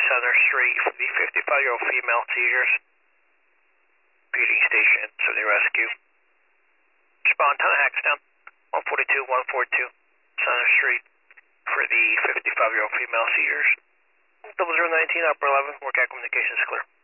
Center Street for the 55-year-old female seizures. PD station, so the rescue. Respond, Town of Hackstown, 142-142 Center Street for the 55-year-old female seizures. 0019, upper 11, work out communications clear.